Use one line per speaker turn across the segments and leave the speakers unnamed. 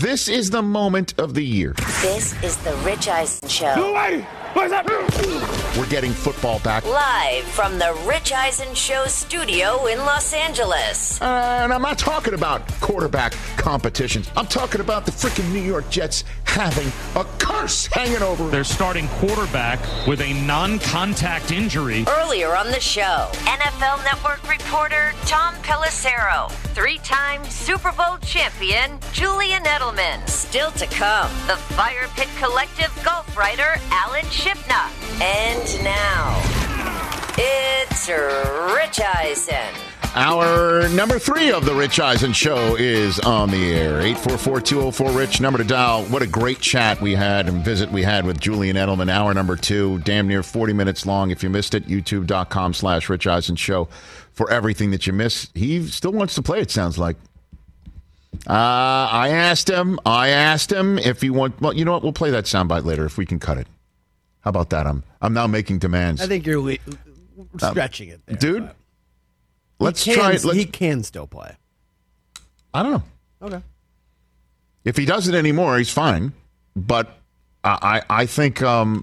this is the moment of the year.
This is the Rich Eisen Show.
No way! What's that?
We're getting football back.
Live from the Rich Eisen Show studio in Los Angeles.
And I'm not talking about quarterback competitions. I'm talking about the freaking New York Jets having a curse hanging over.
Their starting quarterback with a non-contact injury.
Earlier on the show, NFL Network reporter Tom Pelissero, three-time Super Bowl champion Julian Edelman. Still to come, the Fire Pit Collective golf writer Alan Shipnuck. And now, it's Rich Eisen.
Our number 3 of the Rich Eisen Show is on the air. 844-204-RICH, number to dial. What a great chat we had and visit we had with Julian Edelman. Hour number 2, damn near 40 minutes long. If you missed it, youtube.com/Rich Eisen Show for everything that you missed. He still wants to play, it sounds like. I asked him if he want. Well, you know what? We'll play that soundbite later if we can cut it. How about that? I'm now making demands.
I think you're stretching it there,
dude.
But
Let's try it.
He can still play.
I don't know.
Okay.
If he doesn't anymore, he's fine. But I think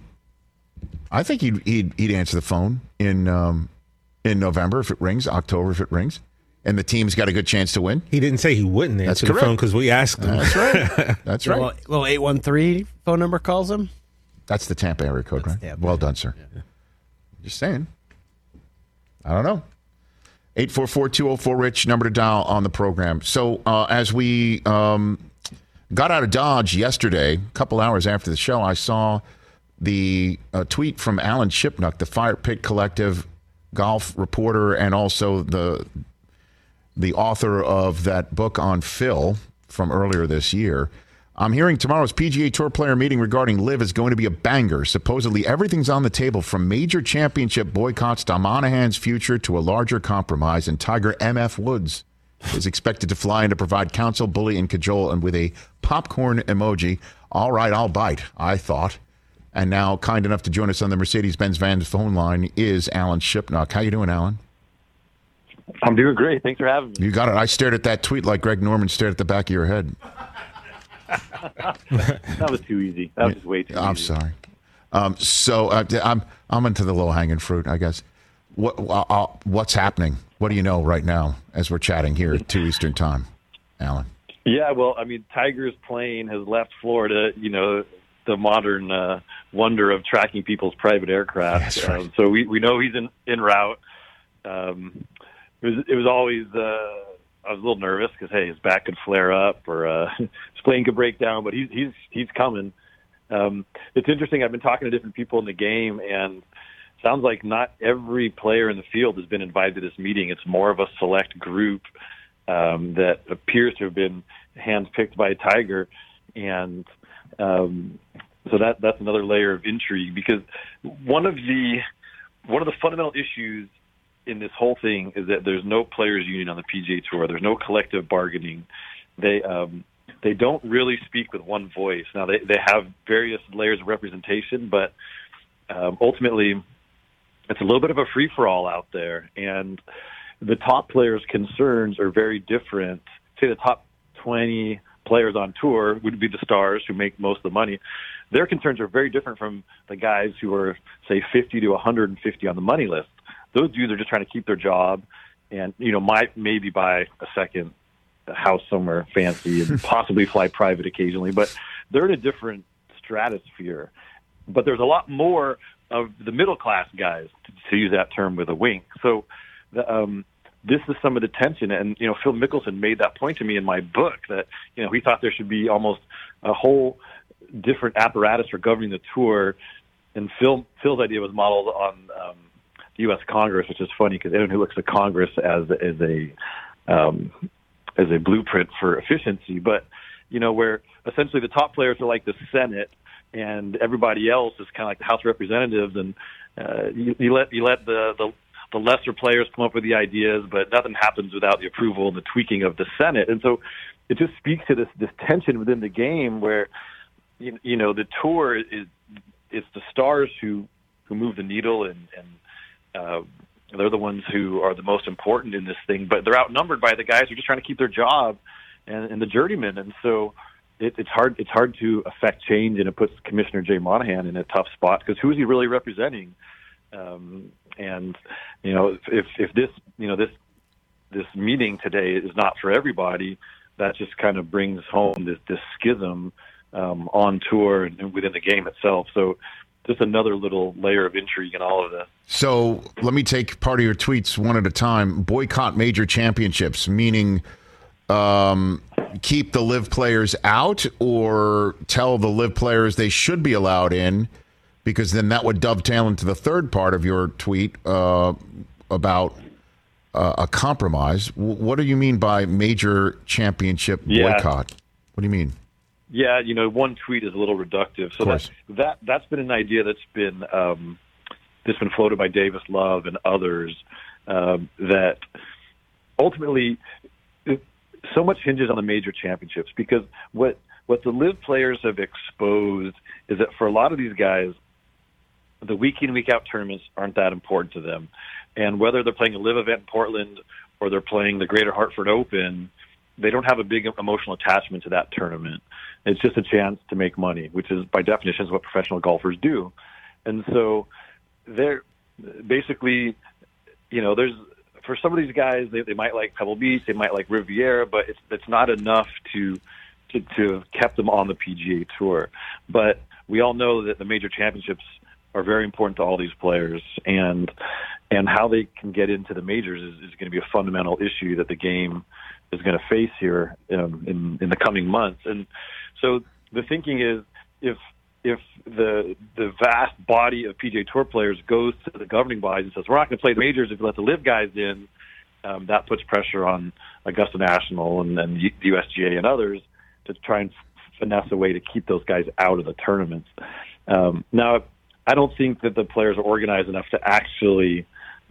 he'd answer the phone in November if it rings, October if it rings, and the team's got a good chance to win.
He didn't say he wouldn't answer the phone because we asked him.
That's right. That's right.
Well, 813 phone number calls him.
That's the Tampa area code, right?
Tampa.
Well done, sir. Yeah. Just saying. I don't know. 844-204-RICH, number to dial on the program. So as we got out of Dodge yesterday, a couple hours after the show, I saw the tweet from Alan Shipnuck, the Fire Pit Collective golf reporter and also the author of that book on Phil from earlier this year. I'm hearing tomorrow's PGA Tour player meeting regarding LIV is going to be a banger. Supposedly everything's on the table from major championship boycotts to Monahan's future to a larger compromise, and Tiger M.F. Woods is expected to fly in to provide counsel, bully, and cajole, and with a popcorn emoji. All right, I'll bite, I thought. And now, kind enough to join us on the Mercedes-Benz Vans phone line is Alan Shipnuck. How you doing, Alan?
I'm doing great. Thanks for having me.
You got it. I stared at that tweet like Greg Norman stared at the back of your head.
That was too easy. That was just way too easy.
I'm sorry. I'm into the low-hanging fruit, I guess. What's happening? What do you know right now as we're chatting here at 2 Eastern Time, Alan?
Yeah, well, I mean, Tiger's plane has left Florida, the modern wonder of tracking people's private aircraft.
That's right.
So we know he's en route. It was always... I was a little nervous because, hey, his back could flare up or his plane could break down, but he's coming. It's interesting. I've been talking to different people in the game, and it sounds like not every player in the field has been invited to this meeting. It's more of a select group that appears to have been handpicked by Tiger, and so that's another layer of intrigue because one of the fundamental issues in this whole thing is that there's no players union on the PGA Tour. There's no collective bargaining. They don't really speak with one voice. Now they have various layers of representation, but ultimately it's a little bit of a free for all out there. And the top players' concerns are very different. Say the top 20 players on tour would be the stars who make most of the money. Their concerns are very different from the guys who are, say, 50 to 150 on the money list. Those dudes are just trying to keep their job and, might maybe buy a second house somewhere fancy and possibly fly private occasionally, but they're in a different stratosphere. But there's a lot more of the middle-class guys, to use that term with a wink. So this is some of the tension. And, Phil Mickelson made that point to me in my book that, he thought there should be almost a whole different apparatus for governing the tour. And Phil's idea was modeled on the U.S. Congress, which is funny because anyone who looks at Congress as a blueprint for efficiency, but where essentially the top players are like the Senate, and everybody else is kind of like the House of Representatives, and you let the lesser players come up with the ideas, but nothing happens without the approval and the tweaking of the Senate, and so it just speaks to this tension within the game where the tour is it's the stars who move the needle and they're the ones who are the most important in this thing, but they're outnumbered by the guys who are just trying to keep their job and the journeymen. And so it's hard to affect change, and it puts Commissioner Jay Monahan in a tough spot because who is he really representing? And if this meeting today is not for everybody, that just kind of brings home this schism on tour and within the game itself. So just another little layer of intrigue in all of this.
So let me take part of your tweets one at a time. Boycott major championships, meaning keep the live players out, or tell the live players they should be allowed in, because then that would dovetail into the third part of your tweet about a compromise. What do you mean by major championship boycott? What do you mean?
Yeah, one tweet is a little reductive. So that's been an idea that's been floated by Davis Love and others, that ultimately so much hinges on the major championships, because what the live players have exposed is that for a lot of these guys, the week in, week out tournaments aren't that important to them. And whether they're playing a live event in Portland or they're playing the Greater Hartford Open, they don't have a big emotional attachment to that tournament. It's just a chance to make money, which is by definition is what professional golfers do. And so they're basically, there's, for some of these guys, they might like Pebble Beach, they might like Riviera, but it's not enough to have kept them on the PGA Tour. But we all know that the major championships are very important to all these players, and how they can get into the majors is going to be a fundamental issue that the game is going to face here in the coming months. And so the thinking is, if the vast body of PGA Tour players goes to the governing bodies and says, we're not going to play the majors if we let the live guys in, that puts pressure on Augusta National and the USGA and others to try and finesse a way to keep those guys out of the tournaments. Now, I don't think that the players are organized enough to actually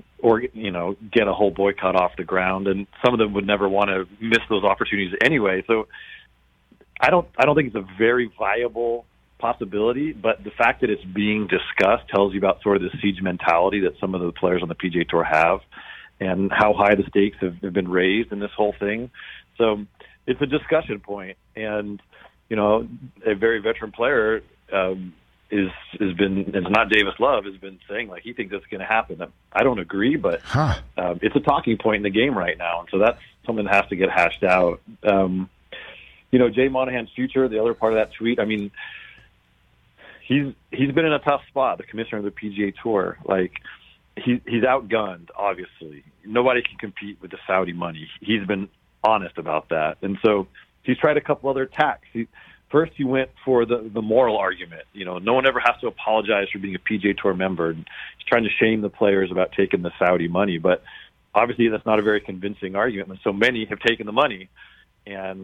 get a whole boycott off the ground, and some of them would never want to miss those opportunities anyway. So I don't think it's a very viable possibility, but the fact that it's being discussed tells you about sort of the siege mentality that some of the players on the PGA Tour have, and how high the stakes have been raised in this whole thing. So it's a discussion point, and a very veteran player is not Davis Love, has been saying like he thinks that's going to happen. I don't agree, but it's a talking point in the game right now, and so that's something that has to get hashed out. Jay Monahan's future, the other part of that tweet, I mean, he's been in a tough spot, the commissioner of the PGA Tour. Like, he's outgunned, obviously. Nobody can compete with the Saudi money. He's been honest about that. And so he's tried a couple other tacks. First, he went for the moral argument. No one ever has to apologize for being a PGA Tour member. And he's trying to shame the players about taking the Saudi money. But obviously that's not a very convincing argument when so many have taken the money. And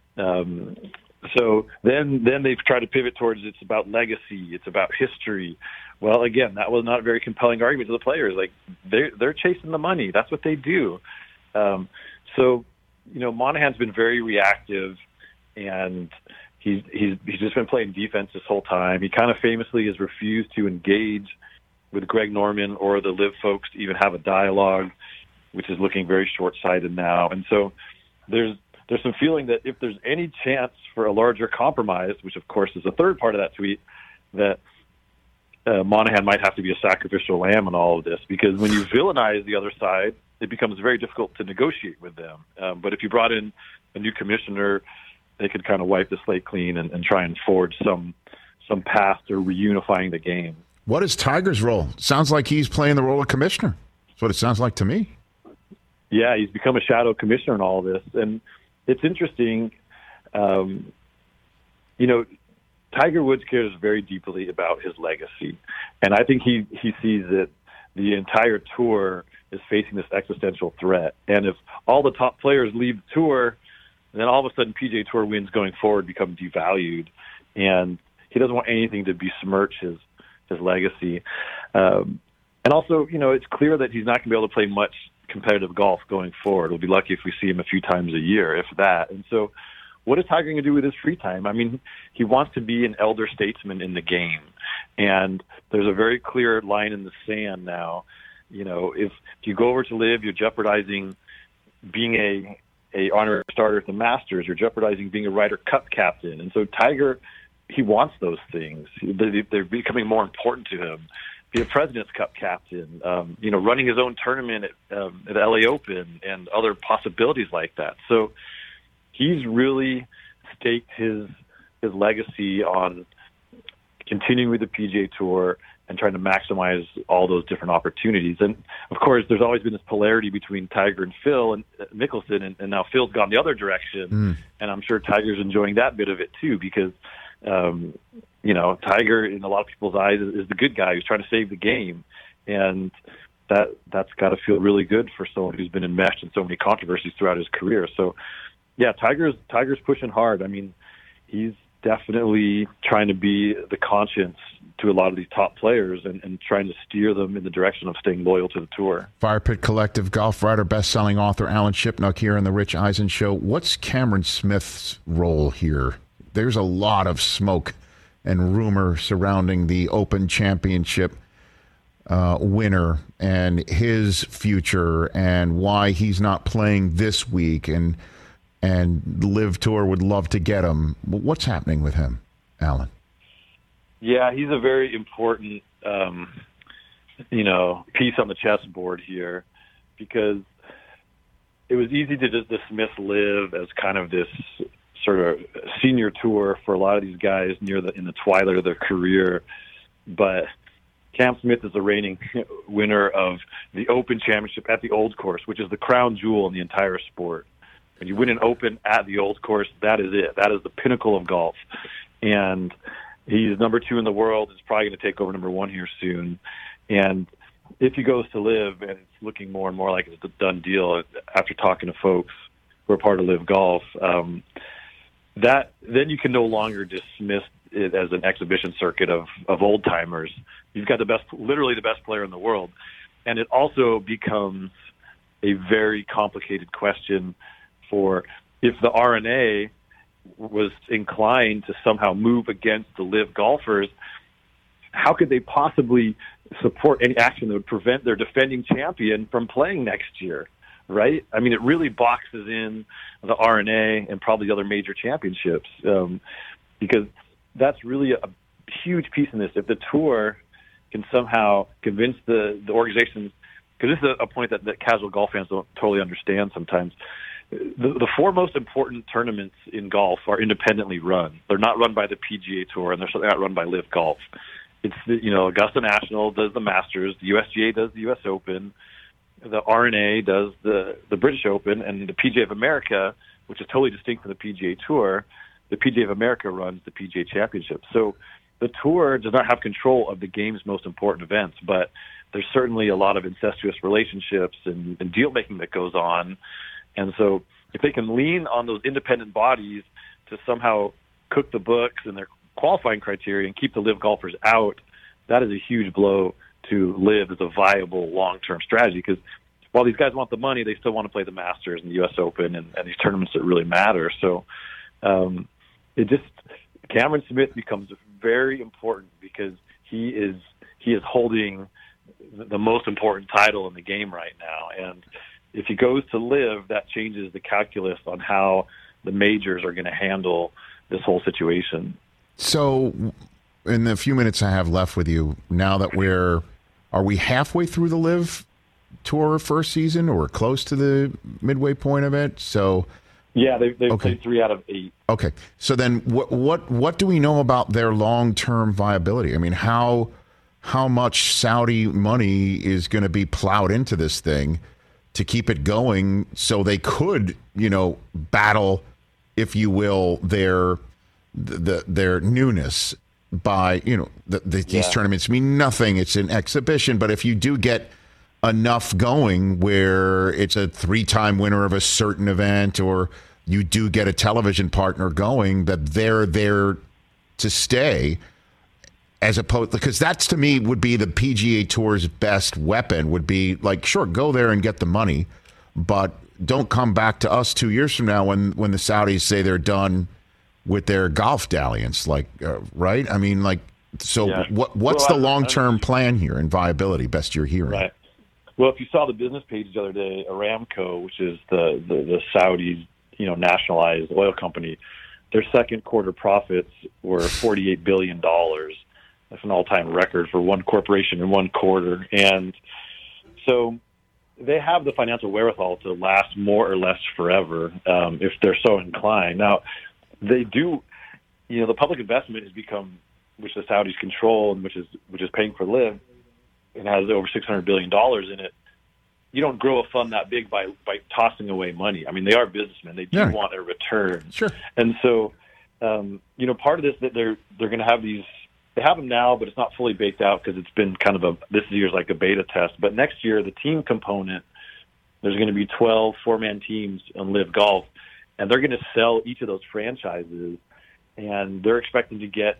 so then they've tried to pivot towards it's about legacy, it's about history. Well, again, that was not a very compelling argument to the players. Like, they're chasing the money. That's what they do. So Monahan's been very reactive, and he's just been playing defense this whole time. He kind of famously has refused to engage with Greg Norman or the LIV folks to even have a dialogue, which is looking very short-sighted now. And so there's some feeling that if there's any chance for a larger compromise, which of course is the third part of that tweet, that Monahan might have to be a sacrificial lamb in all of this, because when you villainize the other side, it becomes very difficult to negotiate with them. But if you brought in a new commissioner, they could kind of wipe the slate clean and try and forge some path to reunifying the game.
What is Tiger's role? Sounds like he's playing the role of commissioner. That's what it sounds like to me.
Yeah, he's become a shadow commissioner in all of this. And it's interesting, Tiger Woods cares very deeply about his legacy. And I think he sees that the entire tour is facing this existential threat. And if all the top players leave the tour, then all of a sudden PGA Tour wins going forward become devalued. And he doesn't want anything to besmirch his legacy. And also, it's clear that he's not going to be able to play much competitive golf going forward. We'll be lucky if we see him a few times a year, if that. And so what is Tiger going to do with his free time? I mean, he wants to be an elder statesman in the game. And there's a very clear line in the sand now. If you go over to LIV, you're jeopardizing being a honorary starter at the Masters. You're jeopardizing being a Ryder Cup captain. And so Tiger, he wants those things. They're becoming more important to him. Be a President's Cup captain, running his own tournament at the LA Open and other possibilities like that. So he's really staked his legacy on continuing with the PGA Tour and trying to maximize all those different opportunities. And, of course, there's always been this polarity between Tiger and Phil and Mickelson, and now Phil's gone the other direction, and I'm sure Tiger's enjoying that bit of it too because, Tiger, in a lot of people's eyes, is the good guy who's trying to save the game, and that's got to feel really good for someone who's been enmeshed in so many controversies throughout his career. So, yeah, Tiger's pushing hard. I mean, he's definitely trying to be the conscience to a lot of these top players and trying to steer them in the direction of staying loyal to the tour.
Fire Pit Collective golf writer, best-selling author Alan Shipnuck here on The Rich Eisen Show. What's Cameron Smith's role here? There's a lot of smoke and rumor surrounding the Open Championship winner and his future and why he's not playing this week, and Live Tour would love to get him. What's happening with him, Alan?
Yeah, he's a very important, piece on the chessboard here because it was easy to just dismiss Live as kind of this sort of senior tour for a lot of these guys in the twilight of their career. But Cam Smith is the reigning winner of the Open Championship at the Old Course, which is the crown jewel in the entire sport. When you win an Open at the Old Course, that is it. That is the pinnacle of golf. And he's number 2 in the world. He's probably going to take over number 1 here soon. And if he goes to Live, and it's looking more and more like it's a done deal after talking to folks who are part of Live Golf, then you can no longer dismiss it as an exhibition circuit of old timers. You've got literally the best player in the world. And it also becomes a very complicated question for if the R&A was inclined to somehow move against the Live golfers, how could they possibly support any action that would prevent their defending champion from playing next year, right? I mean, it really boxes in the R&A and probably other major championships because that's really a huge piece in this. If the tour can somehow convince the organization, because this is a point that casual golf fans don't totally understand sometimes, the 4 most important tournaments in golf are independently run. They're not run by the PGA Tour, and they're certainly not run by Live Golf. It's Augusta National does the Masters, the USGA does the U.S. Open, the R&A does the British Open, and the PGA of America, which is totally distinct from the PGA Tour, the PGA of America runs the PGA Championship. So the Tour does not have control of the game's most important events, but there's certainly a lot of incestuous relationships and deal-making that goes on. And so if they can lean on those independent bodies to somehow cook the books and their qualifying criteria and keep the Live golfers out, that is a huge blow to Live as a viable long-term strategy because while these guys want the money, they still want to play the Masters and the U.S. Open and these tournaments that really matter. So Cameron Smith becomes very important because he is holding the most important title in the game right now. And if he goes to Live, that changes the calculus on how the majors are going to handle this whole situation.
So in the few minutes I have left with you, now that are we halfway through the Live Tour first season or close to the midway point of it? So
yeah, they've played 3 out of 8. Okay.
So then what do we know about their long-term viability? I mean, how much Saudi money is going to be plowed into this thing to keep it going so they could, battle, if you will, their newness by, these tournaments mean nothing. It's an exhibition. But if you do get enough going where it's a 3-time winner of a certain event or you do get a television partner going, that they're there to stay, as opposed, because that's to me would be the PGA Tour's best weapon, would be like, sure, go there and get the money, but don't come back to us 2 years from now when the Saudis say they're done with their golf dalliance, right? I mean, what's the long-term plan here and viability, best you're hearing?
Right. Well, if you saw the business page the other day, Aramco, which is the Saudi, nationalized oil company, their second quarter profits were $48 billion. That's an all-time record for one corporation in one quarter. And so they have the financial wherewithal to last more or less forever if they're so inclined. Now, they do, the public investment has become, which the Saudis control and which is paying for LIV, and has over $600 billion in it. You don't grow a fund that big by tossing away money. I mean, they are businessmen. They do want a return.
Sure.
And so, part of this that they're going to have these. They have them now, but it's not fully baked out because it's been kind of this year's like a beta test. But next year, the team component, there's going to be 12 four-man teams on LIV Golf, and they're going to sell each of those franchises, and they're expecting to get,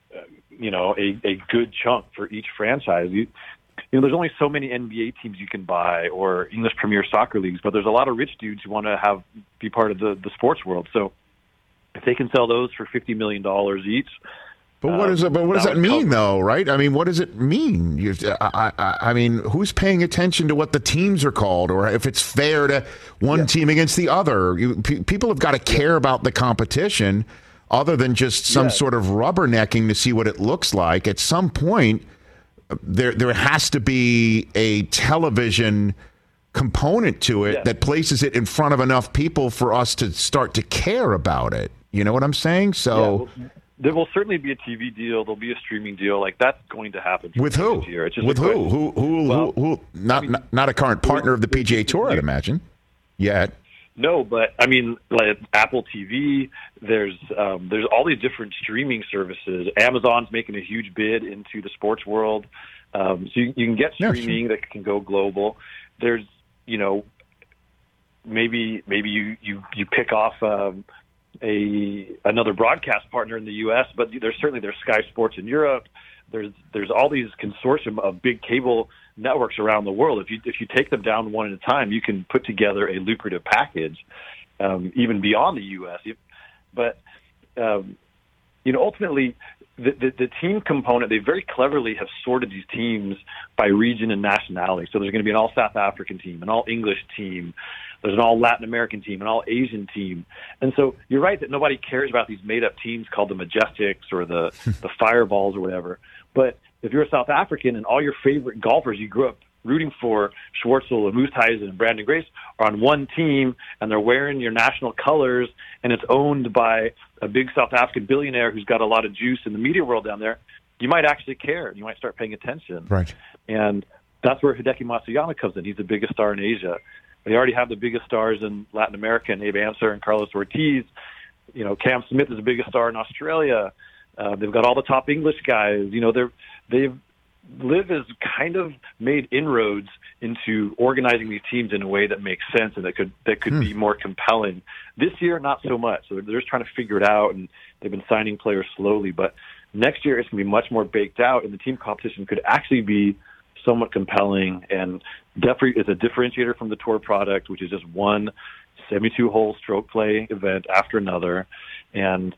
a good chunk for each franchise. There's only so many NBA teams you can buy or English Premier Soccer leagues, but there's a lot of rich dudes who want to be part of the sports world. So if they can sell those for $50 million each.
But what is it? But what does that mean, though? Right? I mean, what does it mean? I mean, who's paying attention to what the teams are called, or if it's fair to one team against the other? People have got to care about the competition, other than just some sort of rubbernecking to see what it looks like. At some point, there has to be a television component to it that places it in front of enough people for us to start to care about it. You know what I'm saying? So.
Yeah, there will certainly be a TV deal. There'll be a streaming deal. Like, that's going to happen.
With who?
It's just
with who? Who? Not a current partner of the PGA Tour, I'd imagine. Yet.
No, but I mean, like Apple TV. There's all these different streaming services. Amazon's making a huge bid into the sports world, so you can get streaming that can go global. There's, maybe you pick off another broadcast partner in the U.S., but there's Sky Sports in Europe. There's all these consortium of big cable networks around the world. If you take them down one at a time, you can put together a lucrative package, even beyond the U.S. But ultimately, the team component, they very cleverly have sorted these teams by region and nationality. So there's going to be an all South African team, an all English team. There's an all Latin American team, an all Asian team. And so you're right that nobody cares about these made-up teams called the Majestics or the Fireballs or whatever. But if you're a South African and all your favorite golfers you grew up rooting for, Schwartzel and Oosthuizen and Brandon Grace, are on one team and they're wearing your national colors and it's owned by a big South African billionaire who's got a lot of juice in the media world down there, you might actually care. You might start paying attention.
Right.
And that's where Hideki Matsuyama comes in. He's the biggest star in Asia. They already have the biggest stars in Latin America, and Abe Answer and Carlos Ortiz. Cam Smith is the biggest star in Australia. They've got all the top English guys. LIV has kind of made inroads into organizing these teams in a way that makes sense and that could be more compelling. This year, not so much. So they're just trying to figure it out, and they've been signing players slowly. But next year, it's going to be much more baked out, and the team competition could actually be somewhat compelling, and definitely is a differentiator from the tour product, which is just one 72-hole stroke play event after another. And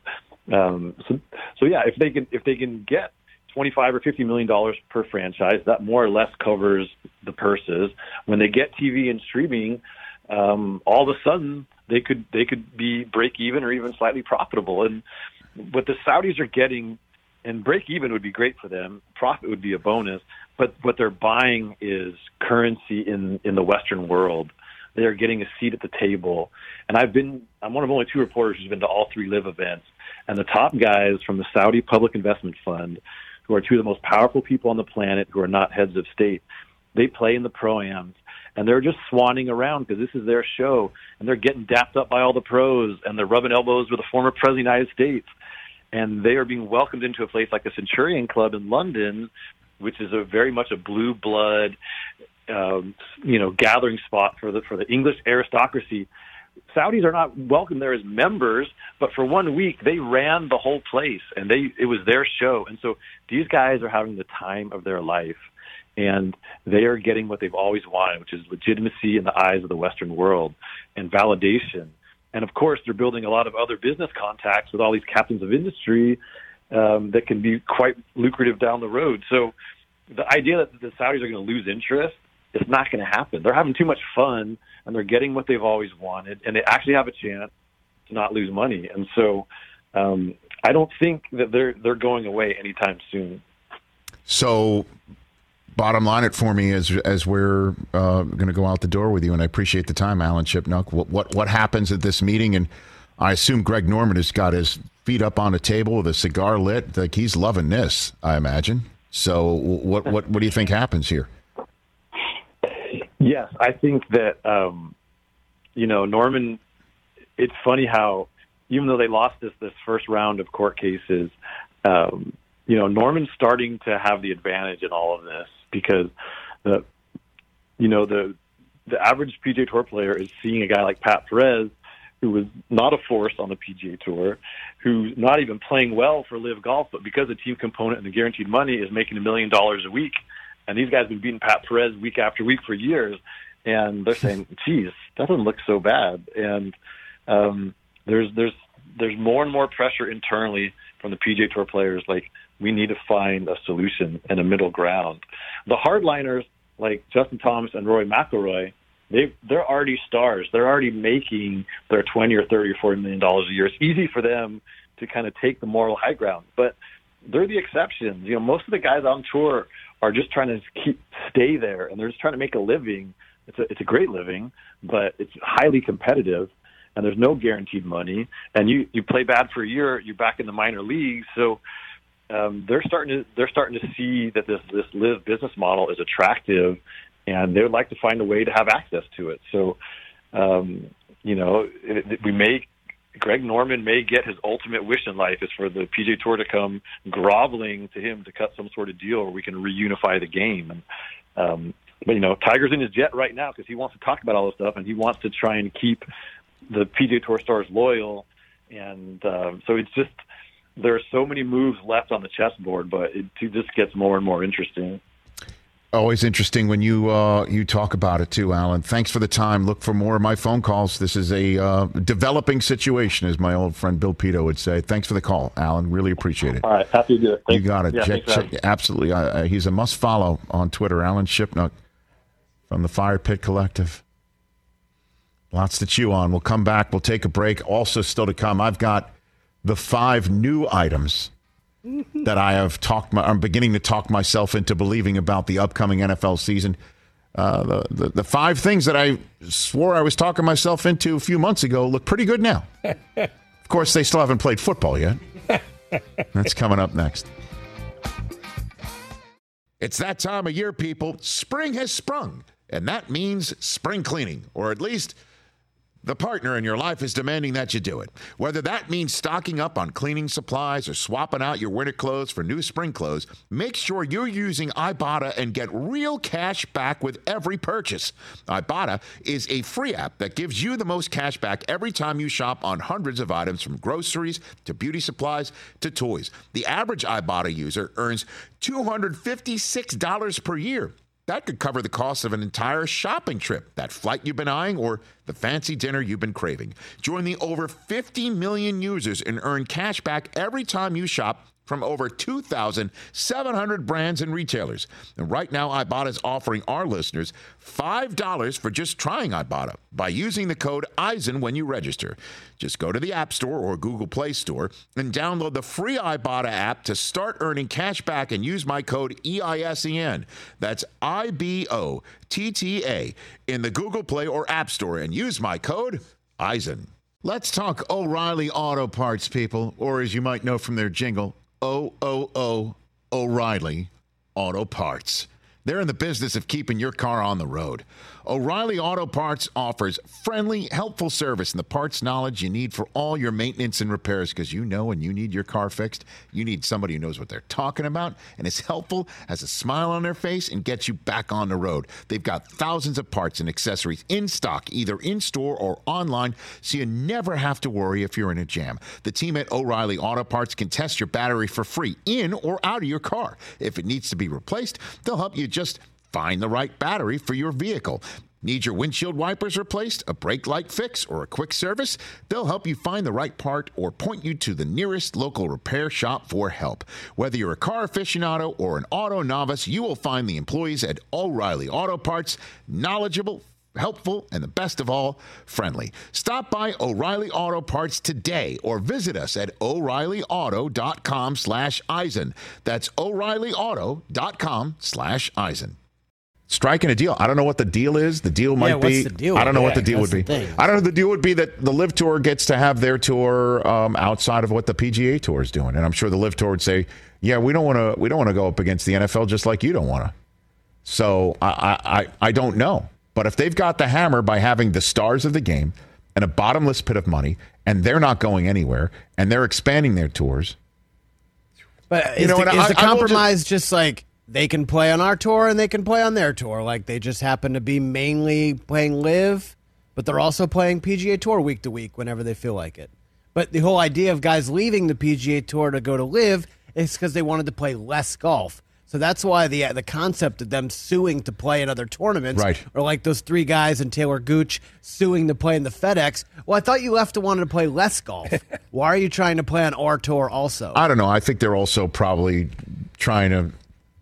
if they can get $25 or $50 million per franchise, that more or less covers the purses. When they get TV and streaming, all of a sudden they could be break even or even slightly profitable. And what the Saudis are getting, and break even would be great for them, profit would be a bonus, but what they're buying is currency in the Western world. They are getting a seat at the table. And I'm one of only two reporters who's been to all three LIV events. And the top guys from the Saudi Public Investment Fund, who are two of the most powerful people on the planet who are not heads of state, they play in the Pro-Ams. And they're just swanning around because this is their show. And they're getting dapped up by all the pros, and they're rubbing elbows with the former president of the United States. And they are being welcomed into a place like the Centurion Club in London, which is very much a blue blood, gathering spot for the English aristocracy. Saudis are not welcome there as members, but for 1 week they ran the whole place, and it was their show. And so these guys are having the time of their life, and they are getting what they've always wanted, which is legitimacy in the eyes of the Western world and validation. And of course, they're building a lot of other business contacts with all these captains of industry that can be quite lucrative down the road. So the idea that the Saudis are going to lose interest it's not going to happen. They're having too much fun, and they're getting what they've always wanted, and they actually have a chance to not lose money. And so I don't think that they're going away anytime soon.
So bottom line it for me as we're going to go out the door with you, and I appreciate the time, Alan Shipnuck. What happens at this meeting? And I assume Greg Norman has got his feet up on a table with a cigar lit. Like, he's loving this, I imagine. So what do you think happens here?
Yes, I think that, Norman, it's funny how, even though they lost this first round of court cases, Norman's starting to have the advantage in all of this, because the average PGA Tour player is seeing a guy like Pat Perez, who was not a force on the PGA Tour, who's not even playing well for Live Golf, but because the team component and the guaranteed money is making $1 million a week. And these guys have been beating Pat Perez week after week for years. And they're saying, geez, that doesn't look so bad. And there's more and more pressure internally from the PGA Tour players. Like, we need to find a solution and a middle ground. The hardliners like Justin Thomas and Rory McIlroy, they're already stars. They're already making their $20 or $30 or $40 million a year. It's easy for them to kind of take the moral high ground, but they're the exceptions. Most of the guys on tour are just trying to stay there, and they're just trying to make a living. It's a great living, but it's highly competitive, and there's no guaranteed money. And you play bad for a year, you're back in the minor leagues. So they're starting to see that this Live business model is attractive, and they would like to find a way to have access to it. So, Greg Norman may get his ultimate wish in life, is for the PGA Tour to come groveling to him to cut some sort of deal where we can reunify the game. And, but Tiger's in his jet right now because he wants to talk about all this stuff, and he wants to try and keep the PGA Tour stars loyal. And so it's just, there are so many moves left on the chessboard, but it just gets more and more interesting.
Always interesting when you talk about it too, Alan. Thanks for the time. Look for more of my phone calls. This is a developing situation, as my old friend Bill Pito would say. Thanks for the call, Alan. Really appreciate it.
All right, happy to do it. Thanks.
You got it.
Yeah,
absolutely. He's a must-follow on Twitter, Alan Shipnuck from the Fire Pit Collective. Lots to chew on. We'll come back. We'll take a break. Also still to come, I've got the 5 new items that I'm beginning to talk myself into believing about the upcoming NFL season. The 5 things that I swore I was talking myself into a few months ago look pretty good now. Of course, they still haven't played football yet. That's coming up next. It's that time of year, people. Spring has sprung, and that means spring cleaning, or at least the partner in your life is demanding that you do it. Whether that means stocking up on cleaning supplies or swapping out your winter clothes for new spring clothes, make sure you're using Ibotta and get real cash back with every purchase. Ibotta is a free app that gives you the most cash back every time you shop on hundreds of items, from groceries to beauty supplies to toys. The average Ibotta user earns $256 per year. That could cover the cost of an entire shopping trip, that flight you've been eyeing, or the fancy dinner you've been craving. Join the over 50 million users and earn cash back every time you shop from over 2,700 brands and retailers. And right now, Ibotta is offering our listeners $5 for just trying Ibotta by using the code EISEN when you register. Just go to the App Store or Google Play Store and download the free Ibotta app to start earning cash back and use my code EISEN. That's IBOTTA in the Google Play or App Store, and use my code EISEN. Let's talk O'Reilly Auto Parts, people, or as you might know from their jingle, O'Reilly Auto Parts. They're in the business of keeping your car on the road. O'Reilly Auto Parts offers friendly, helpful service and the parts knowledge you need for all your maintenance and repairs, because you know when you need your car fixed, you need somebody who knows what they're talking about and is helpful, has a smile on their face, and gets you back on the road. They've got thousands of parts and accessories in stock, either in-store or online, so you never have to worry if you're in a jam. The team at O'Reilly Auto Parts can test your battery for free in or out of your car. If it needs to be replaced, they'll help you just find the right battery for your vehicle. Need your windshield wipers replaced, a brake light fix, or a quick service? They'll help you find the right part or point you to the nearest local repair shop for help. Whether you're a car aficionado or an auto novice, you will find the employees at O'Reilly Auto Parts knowledgeable, helpful, and the best of all, friendly. Stop by O'Reilly Auto Parts today or visit us at O'ReillyAuto.com/Eisen. That's O'ReillyAuto.com/Eisen. Striking a deal. I don't know what the deal is. The deal might be.
The deal?
I don't know what the deal would be. I don't know. The deal would be that the LIV Tour gets to have their tour outside of what the PGA Tour is doing, and I'm sure the LIV Tour would say, "Yeah, we don't want to go up against the NFL, just like you don't want to." So I don't know. But if they've got the hammer by having the stars of the game and a bottomless pit of money, and they're not going anywhere, and they're expanding their tours,
but is the compromise just like? They can play on our tour and they can play on their tour. Like they just happen to be mainly playing LIV, but they're also playing PGA Tour week to week whenever they feel like it. But the whole idea of guys leaving the PGA Tour to go to LIV is because they wanted to play less golf. So that's why the concept of them suing to play in other tournaments,
right,
or like those three guys and Taylor Gooch suing to play in the FedEx. Well, I thought you left to wanted to play less golf. Why are you trying to play on our tour also?
I don't know. I think they're also probably trying to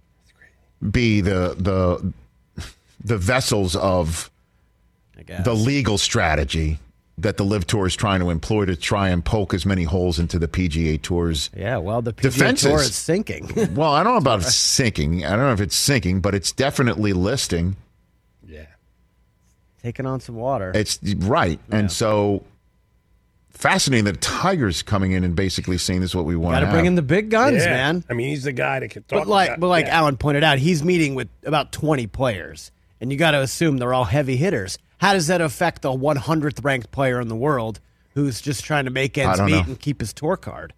be the vessels of the legal strategy that the LIV Tour is trying to employ to try and poke as many holes into the PGA Tour's
the PGA
defenses.
Tour is sinking.
Well, I don't know about sinking. I don't know if it's sinking, but it's definitely listing.
Yeah. Taking on some water.
It's right. Yeah. And so fascinating that Tiger's coming in and basically saying this is what we want to have.
Got to bring in the big guns, man.
I mean, he's the guy that can talk
But like Alan pointed out, he's meeting with about 20 players, and you got to assume they're all heavy hitters. How does that affect the 100th ranked player in the world who's just trying to make ends meet and keep his tour card?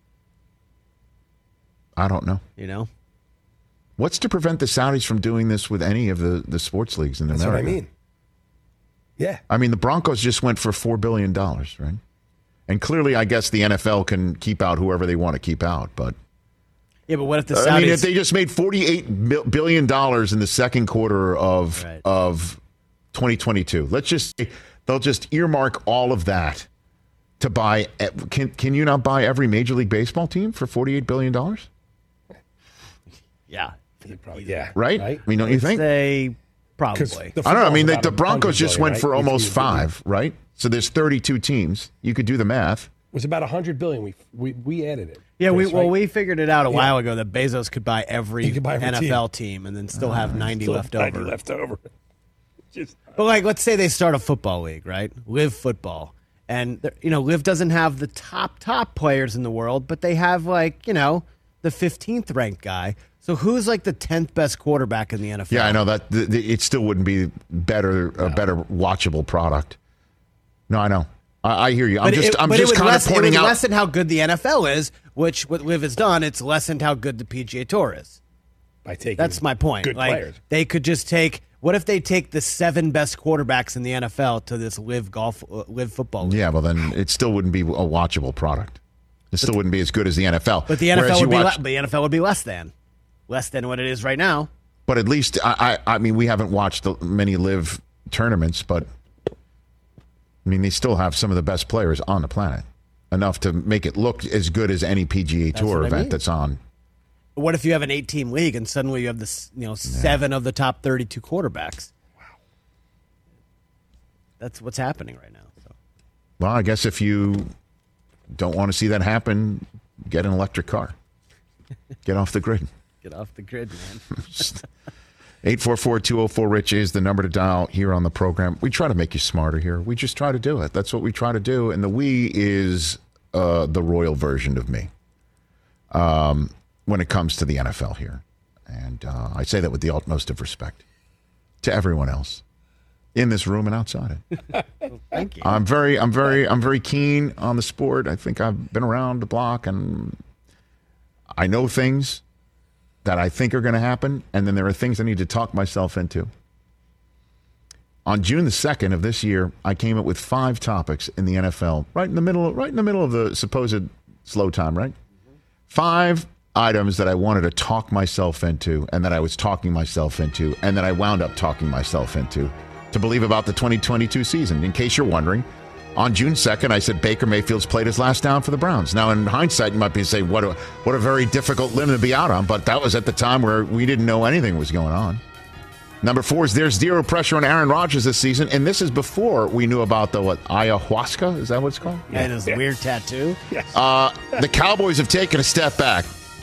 I don't know.
You know?
What's to prevent the Saudis from doing this with any of the sports leagues in America?
That's what I mean. Yeah.
I mean, the Broncos just went for $4 billion, right? And clearly, I guess the NFL can keep out whoever they want to keep out, but
yeah. But what if the Saudis?
I mean, if they just made $48 billion in the second quarter of 2022, they'll just earmark all of that to buy. Can you not buy every Major League Baseball team for $48 billion?
Yeah.
Right? I mean, don't you think?
They probably.
I don't know. I mean, the Broncos just went for almost $5 billion, right? So there's 32 teams. You could do the math.
It was about $100 billion. We added it.
Yeah, we figured it out a while ago that Bezos could buy every NFL team and then still have 90 left over.
90 left over.
But like, let's say they start a football league, right? LIV football, and LIV doesn't have the top players in the world, but they have the 15th ranked guy. So who's like the 10th best quarterback in the NFL?
Yeah, I know that it still wouldn't be a better watchable product. No, I know. I hear you. I'm just kind of pointing out.
It would lessen how good the NFL is, which what LIV has done. It's lessened how good the PGA Tour is.
By taking
that's my point.
Good players.
They could just take. What if they take the 7 best quarterbacks in the NFL to this LIV football league?
Yeah, well then it still wouldn't be a watchable product. It still wouldn't be as good as the NFL.
But the NFL would be less than what it is right now.
But at least I mean we haven't watched many LIV tournaments, but. I mean, they still have some of the best players on the planet, enough to make it look as good as any PGA Tour event that's on.
What if you have an 8-team league and suddenly you have 7 of the top 32 quarterbacks? Wow, that's what's happening right now. So.
Well, I guess if you don't want to see that happen, get an electric car. Get off the grid.
Get off the grid, man.
844-204-RICH is the number to dial here on the program. We try to make you smarter here. We just try to do it. That's what we try to do. And the we is the royal version of me when it comes to the NFL here. And I say that with the utmost of respect to everyone else in this room and outside it.
Thank you.
I'm very keen on the sport. I think I've been around the block and I know things that I think are going to happen, and then there are things I need to talk myself into. On June the 2nd of this year, I came up with 5 topics in the NFL, right in the middle of the supposed slow time, right? 5 items that I wanted to talk myself into, and that I was talking myself into, and that I wound up talking myself into to believe about the 2022 season. In case you're wondering, on June 2nd, I said Baker Mayfield's played his last down for the Browns. Now, in hindsight, you might be saying, what a very difficult limb to be out on, but that was at the time where we didn't know anything was going on. Number 4 is there's zero pressure on Aaron Rodgers this season, and this is before we knew about the, ayahuasca? Is that what it's called?
Yeah, and his weird tattoo.
Yes.
The Cowboys have taken a step back.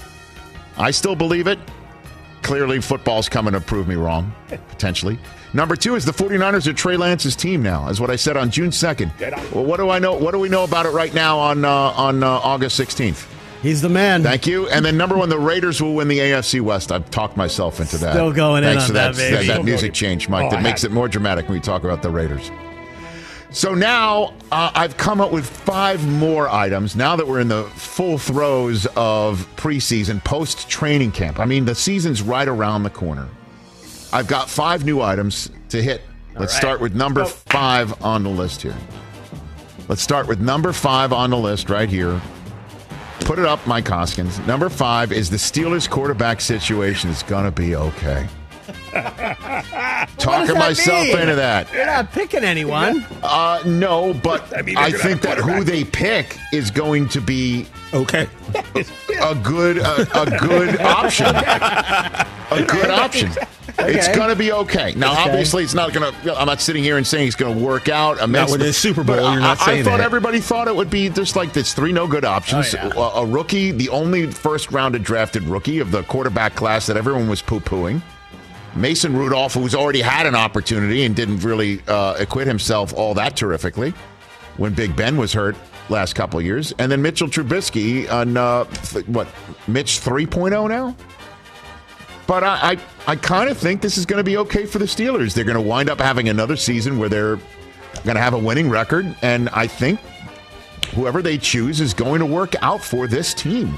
I still believe it. Clearly, football's coming to prove me wrong, potentially. Number 2 is the 49ers are Trey Lance's team now, is what I said on June 2nd. Well, what do I know? What do we know about it right now on August 16th?
He's the man.
Thank you. And then number 1, the Raiders will win the AFC West. I've talked myself into that.
Still going in on that, baby.
That music change, Mike, that makes it more dramatic when we talk about the Raiders. So now I've come up with 5 more items now that we're in the full throes of preseason, post-training camp. I mean, the season's right around the corner. I've got 5 new items to hit. Let's start with number 5 on the list here. Let's start with number 5 on the list right here. Put it up, Mike Hoskins. Number 5 is the Steelers quarterback situation is going to be okay. Talking myself into that.
You're not picking anyone.
No, but I think that who they pick is going to be
okay.
A good option. A good option. Okay. It's going to be okay. Now, obviously, it's not going to. I'm not sitting here and saying it's going to work out.
Not with the Super Bowl. You're not saying
I thought
that.
Everybody thought it would be just like this 3 no good options. A rookie, the only first-rounded drafted rookie of the quarterback class that everyone was poo-pooing. Mason Rudolph, who's already had an opportunity and didn't really acquit himself all that terrifically when Big Ben was hurt last couple of years. And then Mitchell Trubisky on, Mitch 3.0 now? But I kind of think this is going to be okay for the Steelers. They're going to wind up having another season where they're going to have a winning record. And I think whoever they choose is going to work out for this team.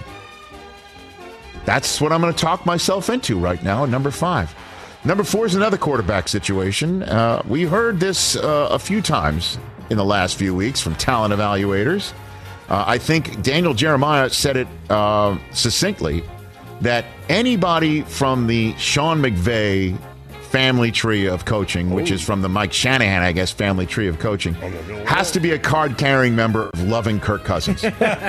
That's what I'm going to talk myself into right now, number 5. Number 4 is another quarterback situation. We heard this a few times in the last few weeks from talent evaluators. I think Daniel Jeremiah said it succinctly that anybody from the Sean McVay family tree of coaching, which is from the Mike Shanahan, I guess, family tree of coaching, has to be a card-carrying member of loving Kirk Cousins.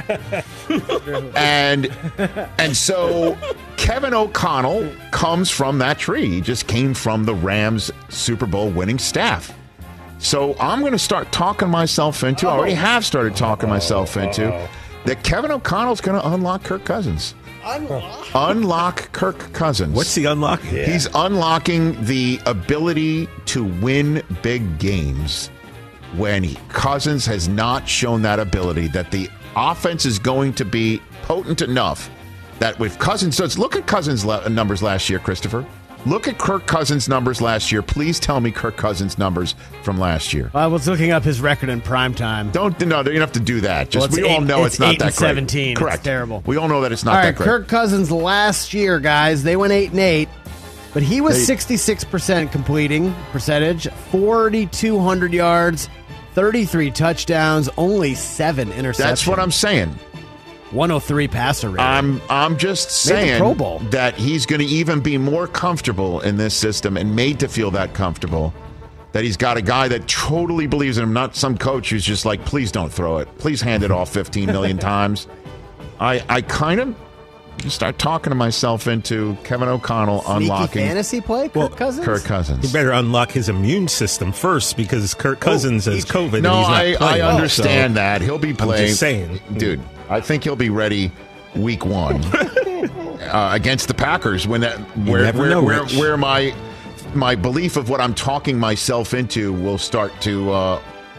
and so Kevin O'Connell comes from that tree. He just came from the Rams Super Bowl winning staff. So I'm going to start talking myself into, I already have started talking myself into, that Kevin O'Connell's going to unlock Kirk Cousins. Unlock Kirk Cousins.
What's the unlock?
Yeah. He's unlocking the ability to win big games when Cousins has not shown that ability, that the offense is going to be potent enough that with Cousins, so look at Cousins' numbers last year, Christopher. Look at Kirk Cousins' numbers last year. Please tell me Kirk Cousins' numbers from last year.
I was looking up his record in primetime.
You don't have to do that. Just we all know it's not that great.
17.
Correct.
It's terrible.
We all know that it's not that great.
Kirk Cousins last year, guys, they went 8-8, but he was 66% completing percentage, 4,200 yards, 33 touchdowns, only 7 interceptions.
That's what I'm saying.
103 passer rating.
I'm just saying
Pro Bowl.
that he's going to even be more comfortable in this system and made to feel that comfortable, that he's got a guy that totally believes in him, not some coach who's just like, please don't throw it. Please hand it off 15 million times. I kind of start talking to myself into Kevin O'Connell unlocking.
Fantasy play, Cousins?
Kirk Cousins.
He better unlock his immune system first because Kirk Cousins has COVID.
No,
and he's not
I understand that. He'll be playing.
I'm just saying.
Dude, I think he'll be ready week 1 against the Packers when where my belief of what I'm talking myself into will start to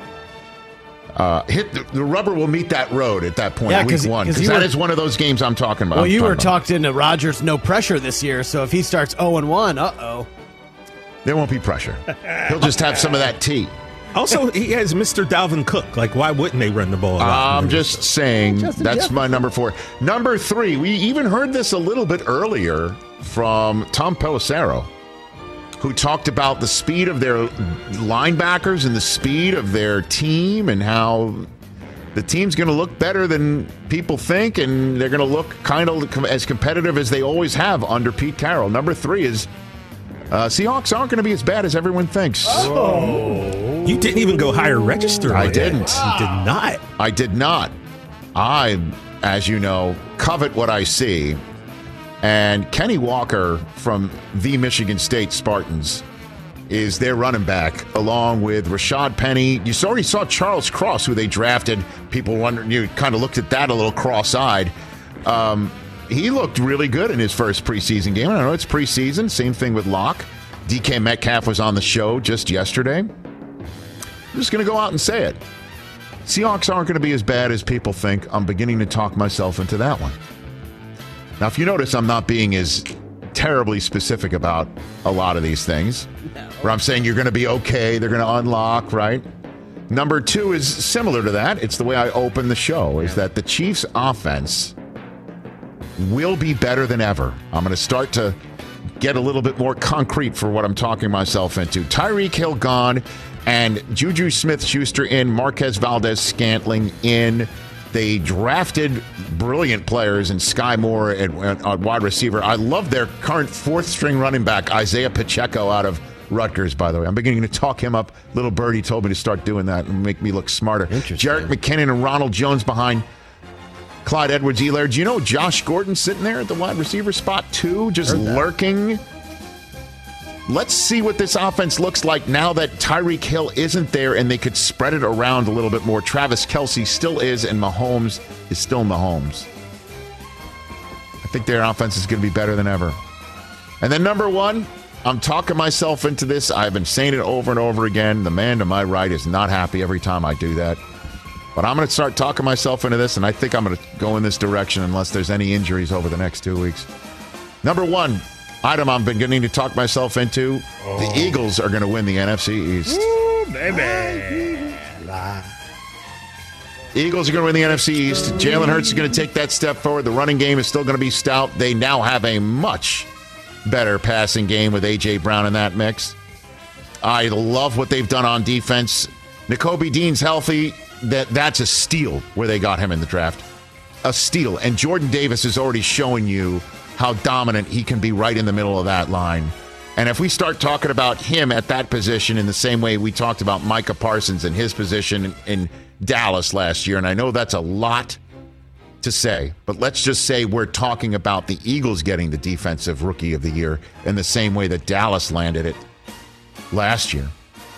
hit the rubber will meet that road at that point, week 1. Because that is one of those games I'm talking about.
Well, you were talked into Rodgers no pressure this year, so if he starts 0-1,
there won't be pressure. He'll just have some of that tea.
Also, he has Mr. Dalvin Cook. Like, why wouldn't they run the ball?
I'm just saying that's my number 4. Number 3, we even heard this a little bit earlier from Tom Pelissero, who talked about the speed of their linebackers and the speed of their team and how the team's going to look better than people think, and they're going to look kind of as competitive as they always have under Pete Carroll. Number 3 is Seahawks aren't going to be as bad as everyone thinks.
You didn't even go higher register.
I didn't.
You did not.
I did not. I, as you know, covet what I see. And Kenny Walker from the Michigan State Spartans is their running back, along with Rashad Penny. You already saw Charles Cross, who they drafted. People wondering, you kind of looked at that a little cross-eyed. He looked really good in his first preseason game. I know it's preseason. Same thing with Locke. DK Metcalf was on the show just yesterday. I'm just going to go out and say it. Seahawks aren't going to be as bad as people think. I'm beginning to talk myself into that one. Now, if you notice, I'm not being as terribly specific about a lot of these things. Where I'm saying you're going to be okay. They're going to unlock, right? Number two is similar to that. It's the way I open the show, is that the Chiefs' offense will be better than ever. I'm going to start to get a little bit more concrete for what I'm talking myself into. Tyreek Hill gone, and Juju Smith-Schuster in, Marquez Valdez-Scantling in. They drafted brilliant players in Sky Moore at wide receiver. I love their current fourth-string running back, Isaiah Pacheco, out of Rutgers, by the way. I'm beginning to talk him up. Little Birdie told me to start doing that and make me look smarter. Jerick McKinnon and Ronald Jones behind Clyde Edwards-Helaire. Do you know Josh Gordon sitting there at the wide receiver spot, too, just lurking? Let's see what this offense looks like now that Tyreek Hill isn't there and they could spread it around a little bit more. Travis Kelce still is, and Mahomes is still Mahomes. I think their offense is going to be better than ever. And then number one, I'm talking myself into this. I've been saying it over and over again. The man to my right is not happy every time I do that. But I'm going to start talking myself into this, and I think I'm going to go in this direction unless there's any injuries over the next 2 weeks. Number one item I'm beginning to talk myself into, the Eagles are going to win the NFC East.
Ooh, baby.
Eagles are going to win the NFC East. Jalen Hurts is going to take that step forward. The running game is still going to be stout. They now have a much better passing game with A.J. Brown in that mix. I love what they've done on defense. Nakobe Dean's healthy. That's a steal where they got him in the draft. A steal. And Jordan Davis is already showing you how dominant he can be right in the middle of that line. And if we start talking about him at that position in the same way we talked about Micah Parsons in his position in Dallas last year, and I know that's a lot to say, but let's just say we're talking about the Eagles getting the Defensive Rookie of the Year in the same way that Dallas landed it last year.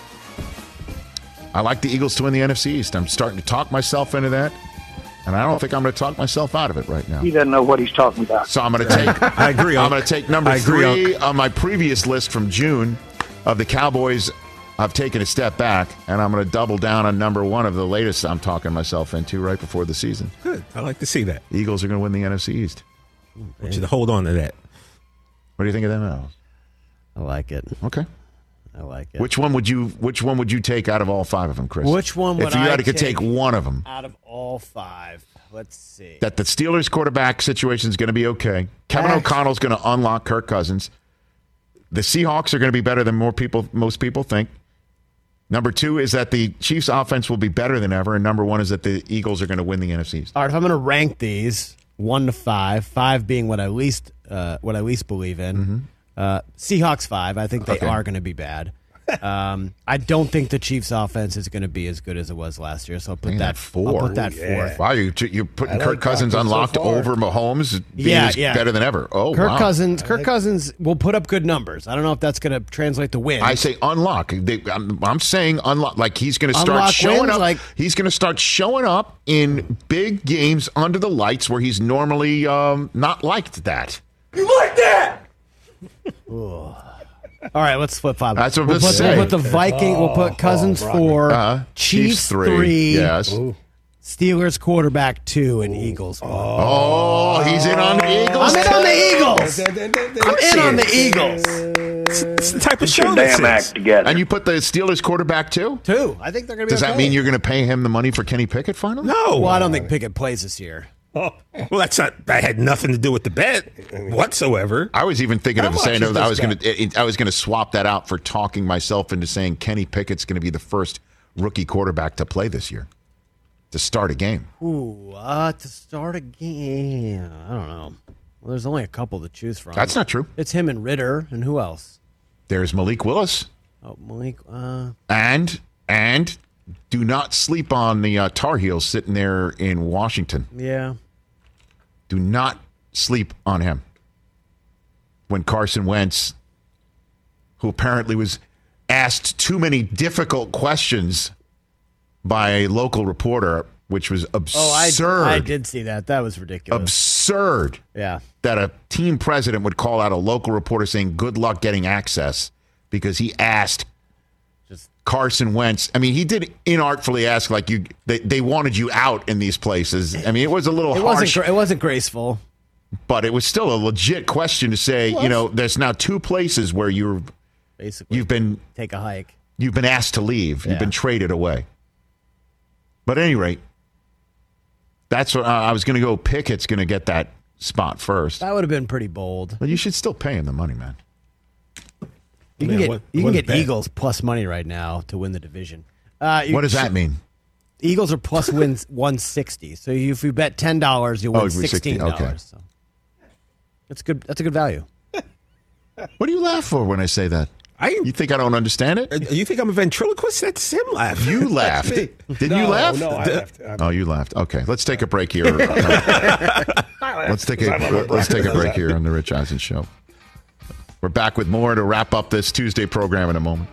I like the Eagles to win the NFC East. I'm starting to talk myself into that, and I don't think I'm going to talk myself out of it right now.
He doesn't know what he's talking about.
So I'm going to take.
I agree.
I'm going to take number 3 on my previous list from June of the Cowboys. I've taken a step back, and I'm going to double down on number 1 of the latest I'm talking myself into right before the season.
Good. I like to see that.
Eagles are going to win the NFC East.
I want you to hold on to that.
What do you think of that now?
I like it.
Okay.
I like it.
Which one would you take out of all 5 of them, Chris?
Which one would
if you had to take one of them
out of all 5? Let's see.
That the Steelers quarterback situation is going to be okay. Kevin O'Connell's going to unlock Kirk Cousins. The Seahawks are going to be better than most people think. Number 2 is that the Chiefs' offense will be better than ever, and number 1 is that the Eagles are going to win the NFC East.
All right, if I'm going to rank these 1 to 5, 5 being what I least believe in. Seahawks 5. I think they are going to be bad. I don't think the Chiefs' offense is going to be as good as it was last year, so I'll put that 4. I'll put that 4th.
Wow, you're putting Kirk Cousins unlocked over Mahomes being better than ever. Oh,
Kirk Cousins will put up good numbers. I don't know if that's going to translate to wins.
I say unlock. I'm saying unlock. Like he's going to start showing up. He's going to start showing up in big games under the lights where he's normally not liked that.
You like that?
All right, let's flip 5.
That's what
we'll put the Viking. We'll put Cousins 4, Chiefs 3.
Yes.
Steelers quarterback 2, and Eagles 1.
Oh, he's in on the Eagles.
I'm in on the Eagles.
It's the type of show
damn act together.
And you put the Steelers quarterback 2?
2. I think they're going to be.
Does that mean you're going to pay him the money for Kenny Pickett finally?
No.
Well, I don't think Pickett plays this year.
Well, that had nothing to do with the bet whatsoever.
I was even thinking of saying I was going to swap that out for talking myself into saying Kenny Pickett's going to be the first rookie quarterback to play this year, to start a game.
Ooh, to start a game. I don't know. Well, there's only a couple to choose from.
That's not true.
It's him and Ritter, and who else?
There's Malik Willis.
Oh, Malik.
And do not sleep on the Tar Heels sitting there in Washington.
Yeah.
Do not sleep on him. When Carson Wentz, who apparently was asked too many difficult questions by a local reporter, which was absurd.
I did see that. That was ridiculous.
Absurd.
Yeah.
That a team president would call out a local reporter saying, good luck getting access, because he asked Carson Wentz. I mean, he did inartfully ask, like, they wanted you out in these places. I mean, it was a little harsh.
It wasn't graceful.
But it was still a legit question to say, there's now 2 places where you've been
take a hike.
You've been asked to leave. Yeah. You've been traded away. But at any rate, that's what I was going to go. Pickett's going to get that spot first.
That would have been pretty bold.
But you should still pay him the money, man.
You can get Eagles plus money right now to win the division.
What does that mean?
Eagles are plus wins 160. So if you bet $10, you win $16.
Okay.
So that's good. That's a good value.
What do you laugh for when I say that? You think I don't understand it?
You think I'm a ventriloquist? That's him laughing.
You laughed. Didn't you laugh?
No, I laughed.
Oh, you laughed. Okay, let's take a break here. Let's take a break here on the Rich Eisen Show. We're back with more to wrap up this Tuesday program in a moment.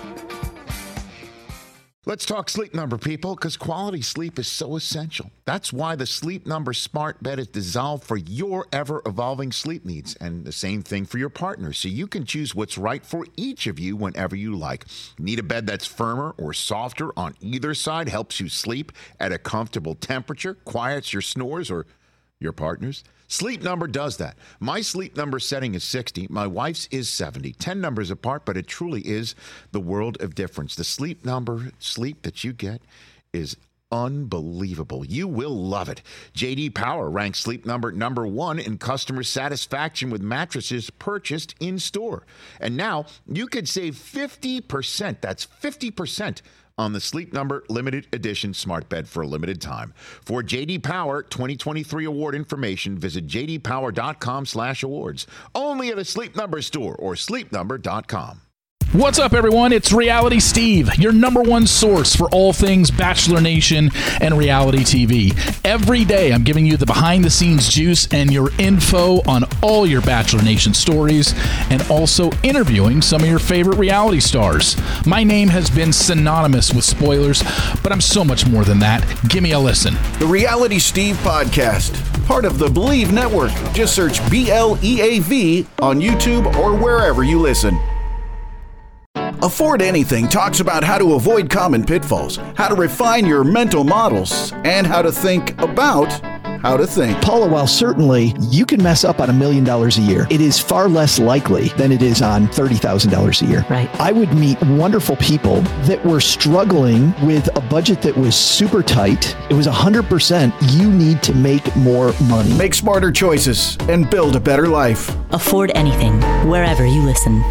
Let's talk Sleep Number, people, because quality sleep is so essential. That's why the Sleep Number smart bed is designed for your ever-evolving sleep needs, and the same thing for your partner, so you can choose what's right for each of you whenever you like. Need a bed that's firmer or softer on either side, helps you sleep at a comfortable temperature, quiets your snores or your partner's? Sleep Number does that. My Sleep Number setting is 60. My wife's is 70. 10 numbers apart, but it truly is the world of difference. The Sleep Number sleep that you get is unbelievable. You will love it. J.D. Power ranks Sleep Number number 1 in customer satisfaction with mattresses purchased in store. And now you could save 50%. That's 50% on the Sleep Number limited edition smart bed for a limited time. For J.D. Power 2023 award information, visit jdpower.com/awards. Only at a Sleep Number store or sleepnumber.com.
What's up, everyone? It's Reality Steve, your number one source for all things Bachelor Nation and reality TV. Every day, I'm giving you the behind-the-scenes juice and your info on all your Bachelor Nation stories, and also interviewing some of your favorite reality stars. My name has been synonymous with spoilers, but I'm so much more than that. Give me a listen.
The Reality Steve Podcast, part of the Believe Network. Just search BLEAV on YouTube or wherever you listen. Afford Anything talks about how to avoid common pitfalls, how to refine your mental models, and how to think about how to think.
Paula, while certainly you can mess up on $1 million a year, it is far less likely than it is on $30,000 a year.
Right.
I would meet wonderful people that were struggling with a budget that was super tight. It was 100%. You need to make more money.
Make smarter choices and build a better life.
Afford Anything, wherever you listen.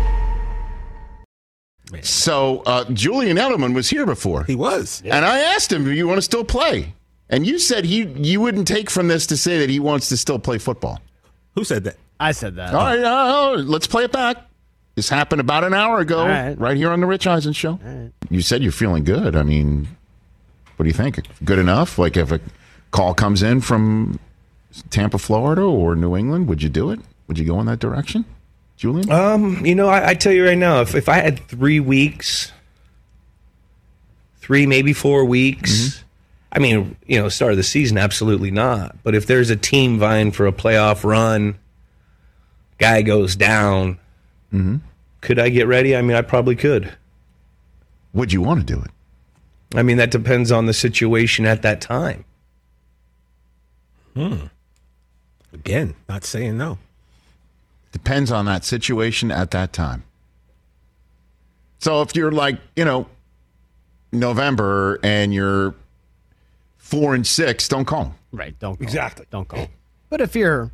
So Julian Edelman was here before.
He was.
Yeah. And I asked him, do you want to still play? And you said you wouldn't take from this to say that he wants to still play football.
Who said that?
I said that.
All right, let's play it back. This happened about an hour ago, right here on the Rich Eisen Show. Right. You said you're feeling good. I mean, what do you think? Good enough? Like if a call comes in from Tampa, Florida or New England, would you do it? Would you go in that direction? Julian?
I tell you right now, if I had 3 weeks, maybe 4 weeks, I mean, start of the season, absolutely not. But if there's a team vying for a playoff run, guy goes down, could I get ready? I mean, I probably could.
Would you want to do it?
I mean, that depends on the situation at that time.
Again, not saying no.
Depends on that situation at that time. So if you're like, November and you're 4-6, don't call.
Right, don't call.
Exactly.
Don't call. But if you're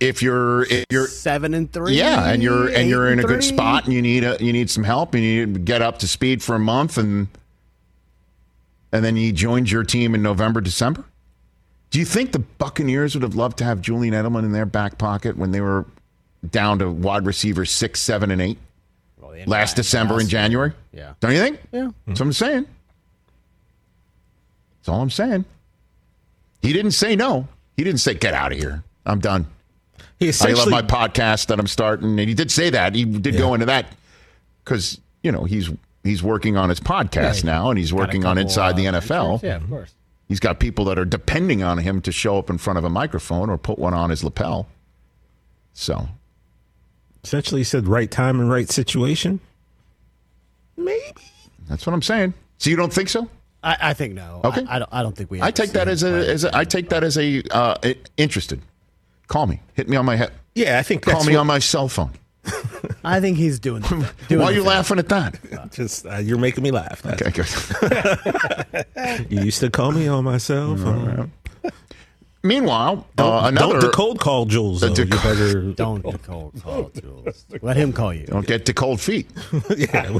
7-3,
yeah, and you're in a good spot and you need some help and you need to get up to speed for a month and then he joins your team in November, December. Do you think the Buccaneers would have loved to have Julian Edelman in their back pocket when they were down to wide receivers 6, 7, and 8?
Well,
last December and January.
Yeah.
Don't you think?
Yeah.
That's what I'm saying. That's all I'm saying. He didn't say no. He didn't say, get out of here. I'm done. I love my podcast that I'm starting. And he did say that. He did go into that because, he's working on his podcast now, and he's working on Inside the NFL.
Yeah, of course.
He's got people that are depending on him to show up in front of a microphone or put one on his lapel. So.
Essentially, he said right time and right situation. Maybe.
That's what I'm saying. So you don't think so?
I think no.
Okay.
I don't think we.
I take that as a interested. Call me. Hit me on my head.
Yeah, I think.
Call me on my cell phone.
I think he's doing.
Why are you laughing at that?
Just you're making me laugh.
Okay, good.
You used to call me on my cell phone.
Meanwhile,
don't cold call Jules.
Don't cold call Jules. Let him call you.
Don't get the cold feet.
Yeah,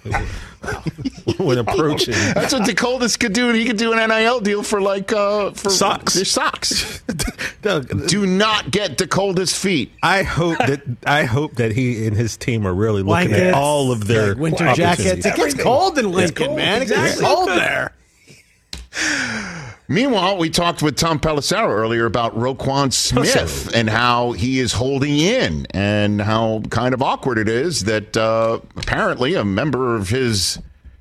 when approaching.
That's what DeColdest could do. He could do an NIL deal for
socks.
Their socks. Do not get DeColdest feet.
I hope that he and his team are really looking at all of their
winter jackets. It gets cold in Lincoln, man. Exactly. It gets cold there.
Meanwhile, we talked with Tom Pelissero earlier about Roquan Smith and how he is holding in and how kind of awkward it is that apparently a member of his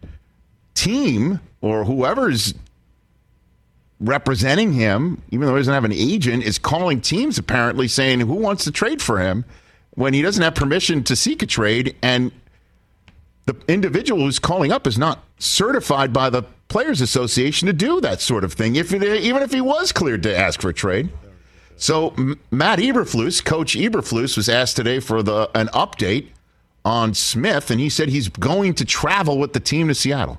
team or whoever's representing him, even though he doesn't have an agent, is calling teams apparently saying who wants to trade for him when he doesn't have permission to seek a trade, and the individual who's calling up is not certified by the Players Association to do that sort of thing, even if he was cleared to ask for a trade. So Matt Eberflus, Coach Eberflus, was asked today for an update on Smith, and he said he's going to travel with the team to Seattle.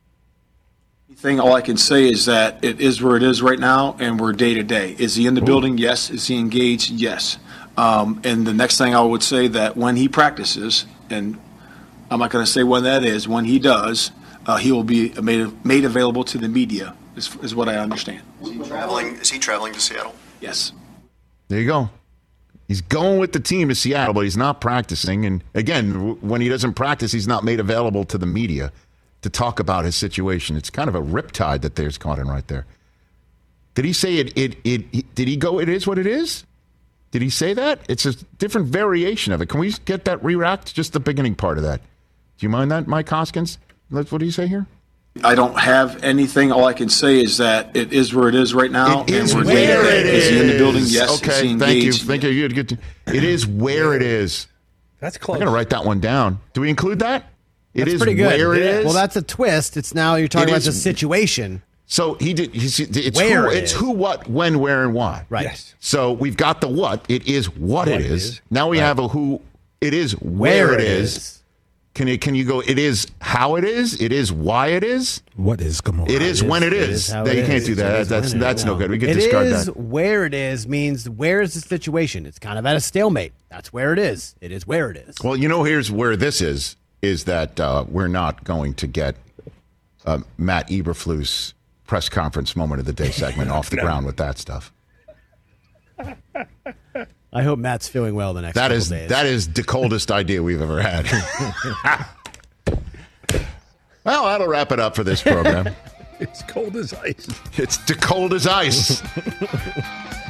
All I can say is that it is where it is right now, and we're day to day. Is he in the building? Yes. Is he engaged? Yes. And the next thing I would say that when he practices, and I'm not going to say when that is, when he does, he will be made available to the media, is what I understand.
Is he traveling to Seattle?
Yes.
There you go. He's going with the team to Seattle, but he's not practicing. And again, when he doesn't practice, he's not made available to the media to talk about his situation. It's kind of a riptide that there's caught in right there. Did he say it? Did he go, it is what it is? Did he say that? It's a different variation of it. Can we get that re-racked? Just the beginning part of that. Do you mind that, Mike Hoskins? What do you say here?
I don't have anything. All I can say is that it is where it is right now.
It is where it is.
Is he in the building? Yes.
Okay,
is he engaged?
Thank you. It is where it is.
That's close.
I'm going to write that one down. Do we include that?
That's
it is
pretty good.
Where it is.
Well, that's a twist. It's now you're talking about the situation.
So he did. It's
where
who, it's who, what, when, where, and why.
Right. Yes.
So we've got the what. It is what it is. Now we have a who. It is where it is. Can you go? It is how it is. It is why it is.
What is Gomorrah?
It is when it is. You can't do that. That's no good. We can discard that.
It is where it is means where is the situation? It's kind of at a stalemate. That's where it is. It is where it is.
Well, here's where this is that we're not going to get Matt Eberflus press conference moment of the day segment off the ground with that stuff.
I hope Matt's feeling well the next couple days.
That is the coldest idea we've ever had. Well, that'll wrap it up for this program.
It's cold as ice.
It's the cold as ice.